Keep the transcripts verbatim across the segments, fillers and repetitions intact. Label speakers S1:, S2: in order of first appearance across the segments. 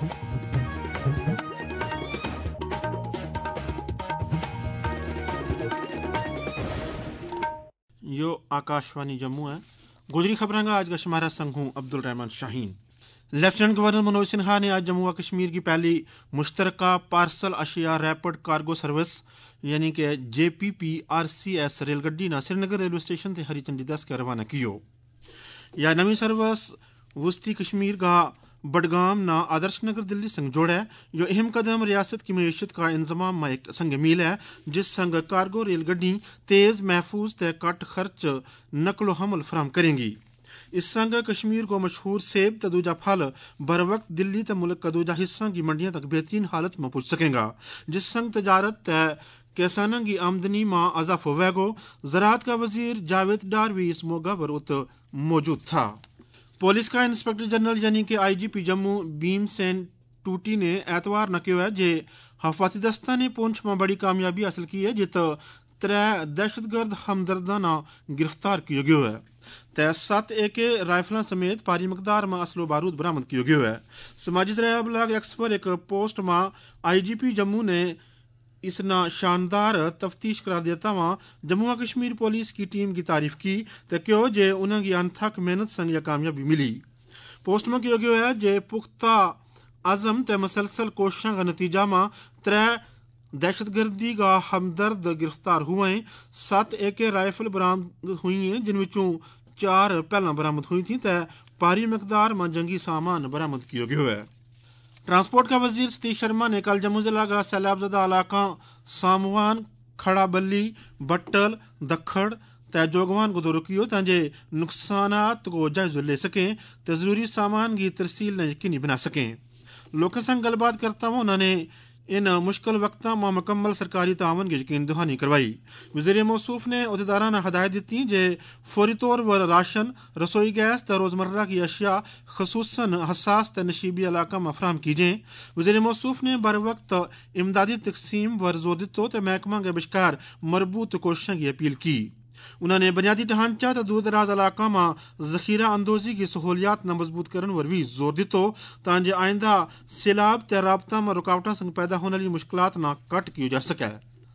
S1: यो आकाशवाणी जम्मू है। गुजरी खबरें का आज का शुमारा संग हूँ अब्दुल रहमान शाहीन। लेफ्टिनेंट गवर्नर मनोज सिन्हा ने आज जम्मू व कश्मीर की पहली मुश्तरका पार्सल अशिया रैपिड कार्गो सर्विस यानी कि J P P R C S रेलगड्डी ना श्रीनगर रेलवे स्टेशन से हरी झंडी दस कर रवाना कियो। यह नवी सर्विस वस्ती कश्मीर का बडगाम ना आदर्श नगर दिल्ली संग जोड़ है, जो अहम कदम रियासत की मैशत का इंजमाम में एक संग मील है, जिस संग कार्गो रेलगड्डी तेज महफूज तय कट खर्च नकलो हमल फराम करेंगी। इस संग कश्मीर को मशहूर सेब त दूजा फल बर वक्त दिल्ली त मुल्क का दूजा हिस्सा की मंडियां तक बेहतरीन हालत में पहुंच सकेगा, जिस संग तजारत तय किसानों की आमदनी में अजाफ होगा। ज़राअत का वजीर जावेद डार भी इस मौका पर उत मौजूद था। पुलिस का इंस्पेक्टर जनरल यानी कि I G P Jammu Bhim Sen Tuti ने एतवार न किया है जे हफाती दस्ता ने पुंछ में बड़ी कामयाबी हासिल की है, जित त्रै दहशतगर्द हमदर्दाना गिरफ्तार किया गया है। तय सत ए के राइफलों समेत भारी मकदार में असलो बारूद बरामद किया गया है। समाजी जराया ब्लॉग एक्स पर एक पोस्ट में आई जी पी जम्मू ने इसना शानदार तफ्तीश करार देता वहाँ जम्मू व कश्मीर पुलिस की टीम की तारीफ की तो क्यों जे उन्हें अनथक मेहनत संग यह कामयाबी मिली। पोस्ट में किया गया है जे पुख्ता आजम ते मसलसल कोशिशों का नतीजा में त्रै दहशतगर्दी का हमदर्द गिरफ्तार हुए हैं। सत ए के राइफल बरामद हुई हैं, जिन विचों चार पहला बरामद हुई थी तो भारी मकदार में जंगी सामान बरामद किया गया है। ट्रांसपोर्ट का वजीर सतीश शर्मा ने कल जम्मू जिला का सैलाबजदा इलाका सामवान खड़ा बल्ली बट्टल दखड़ तय जोगवान को दौरा किया ताकि नुकसानात को जायजा ले सकें तो जरूरी सामान की तरसील न यकीनी बना सकें। लोगों संग गलबात करता हुआ उन्होंने इन मुश्किल वक्त में मुकम्मल सरकारी तावन की यकीन दहानी करवाई। वज़ीर मौसूफ ने अहदेदाराना हदायत दी जे फौरी तौर पर राशन रसोई गैस त रोज़मर्रा की अशिया खसूसन हसास त नशीबी इलाका में फराम की जाए। वज़ीर मौसूफ ने बर वक्त इमदादी तकसीम वर जोर दितो तो महकमा के बशकार मरबूत कोशिशों की अपील की। उन्होंने बुनियादी ढांचा तो दूर दराज इलाका में जखीरा अंदोजी की सहूलियात न मजबूत करने पर भी जोर दितो ताकि आइंदा सैलाब ते राबता में रुकावटा संग पैदा होने वाली मुश्किलात न कट की जा सके।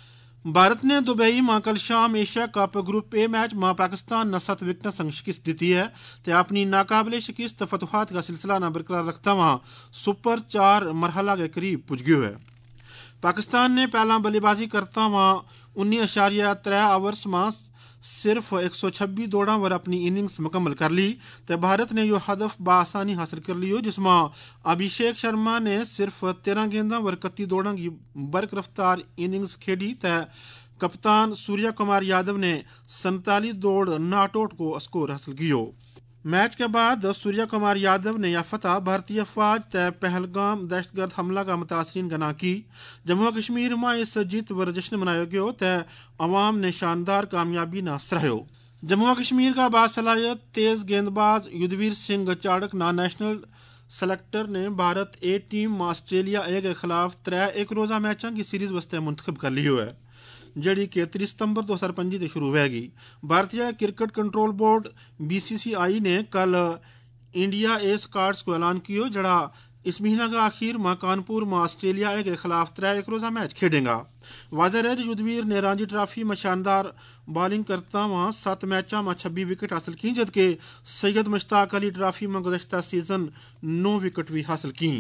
S1: भारत ने दुबई में कल शाम Asia cup group A match में पाकिस्तान न सत विकेट संग शिकस्त दी है तो अपनी नाकाबिले शिकस्त फतुहात का सिलसिला न बरकरार रखता वहाँ सुपर चार मरहला के करीब पुज गयो है। पाकिस्तान ने पहला बल्लेबाजी करता वहाँ उन्नीस अशारिया त्रै ओवर्स में सिर्फ एक सौ छब्बीस दौड़ा वर अपनी इनिंग्स मुकम्मल कर ली तो भारत ने यो हदफ बआसानी हासिल कर लियो, जिसमें अभिषेक शर्मा ने सिर्फ तेरह गेंदा वर इकतीस दौड़ा की बरक रफ्तार इनिंग्स खेड़ी तो कप्तान सूर्या कुमार यादव ने सैंतालीस दौड़ नॉट आउट को स्कोर हासिल कियो। मैच के बाद सूर्या कुमार यादव ने यह फतह भारतीय फौज तय पहलगाम दहशतगर्द हमला का मुतासरीन गना की। जम्मू कश्मीर में इस जीत वर जश्न मनाया गया तय अवाम ने शानदार कामयाबी न सराहो। जम्मू कश्मीर का बासलाहियत तेज गेंदबाज युद्धवीर सिंह चाड़क ना नेशनल सेलेक्टर ने भारत ए टीम में ऑस्ट्रेलिया ए के खिलाफ त्रै एक रोज़ा मैचों की सीरीज वास्ते मुंतखब कर लियो है, जड़ी के तीस सितंबर दो हजार पंजी से शुरू होगी। भारतीय cricket control board B C C I ने कल इंडिया ए स्क्वाड्स को ऐलान किया, जड़ा इस महीना का आखिर में कानपुर में ऑस्ट्रेलिया के खिलाफ त्रै एक रोज़ा मैच खेलेगा। वाज़ेह है युद्धवीर ने रणजी ट्रॉफी में शानदार बॉलिंग करता वहाँ सात मैचों में छब्बीस विकेट हासिल की, जबकि सैयद मुश्ताक अली ट्रॉफी में गुज़श्ता सीजन नौ विकेट भी हासिल की।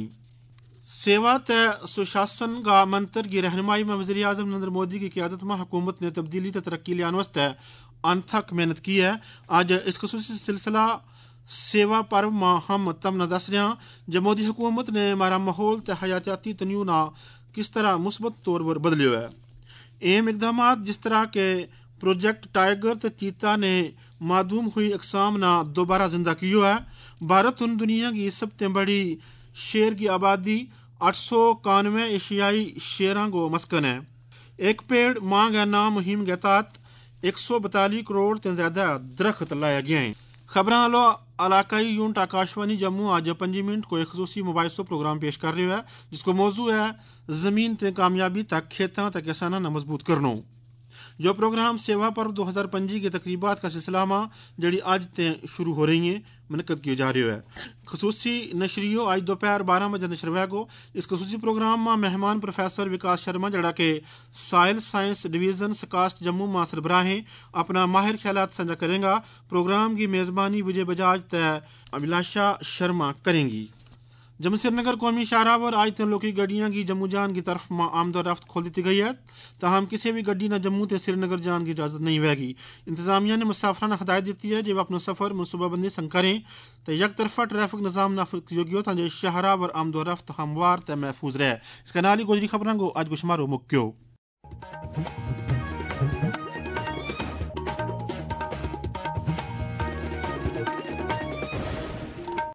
S1: सेवा तय सुशासन का मंत्र की रहनुमाई में वज़ीर आज़म नरेंद्र मोदी की क़यादत में हुकूमत ने तब्दीली त तरक्की लियान वास्ते अनथक मेहनत की है। आज इस खसूसी सिलसिला सेवा पर्व में हम तम न दस रहे जब मोदी हुकूमत ने हमारा माहौल त हयातियाती तन्यू ना किस तरह मुस्बत तौर पर बदलियो है। अहम इकदाम जिस तरह के प्रोजेक्ट टाइगर त चीता ने मादूम हुई अकसाम ना दोबारा जिंदा कियो है। भारत उन दुनिया की सबसे बड़ी शेर की आबादी आठ सौ कानवे एशियाई शेरों को मस्कन है। एक पेड़ मांग है नाम मुहिम के तहत एक सौ बतालीस करोड़ से ज्यादा दरख्त लाया गया है। खबर आलो इलाकाई यूनिट आकाशवाणी जम्मू आज पंजी मिनट को एक खसूसी मुबाइसो प्रोग्राम पेश कर रहे है, जिसको मौजू है जमीन ते कामयाबी तक खेतों तक किसाना न मजबूत करनो। جو پروگرام سیوا پرو دو ہزار پنجی کے تقریبات کا سلسلہ ماں جڑی آج تے شروع ہو رہی ہیں منعقد کیے جا رہے ہے. خصوصی نشریو آج دوپہر بارہ بجے نشر ہوئے گو. اس خصوصی پروگرام ماں مہمان پروفیسر وکاس شرما جڑا کہ سائل سائنس ڈویژن سکاسٹ جموں ماں سربراہ ہیں اپنا ماہر خیالات سانجھا کریں گا. پروگرام کی میزبانی وجے بجاج تے ابھلاشا شرما کریں گی. جموں سری نگر قومی شاہراہ پر آج تین لوکی گڈیاں کی جموں جان کی طرف ماں آمد و رفت کھول دیتی گئی ہے. تاہم کسی بھی گڈی نہ جموں تے سری نگر جان کی اجازت نہیں ہوئے گی. انتظامیہ نے مسافرانہ ہدایت دیتی ہے جب اپنا سفر منصوبہ بندی سنگ کریں تو یک طرفہ ٹریفک نظام نافذ ہوگی تاکہ شاہراہ پر آمد و رفت ہموار تے محفوظ رہے. اس کا نالی گوجری خبروں کو آج گشمارو مکیو.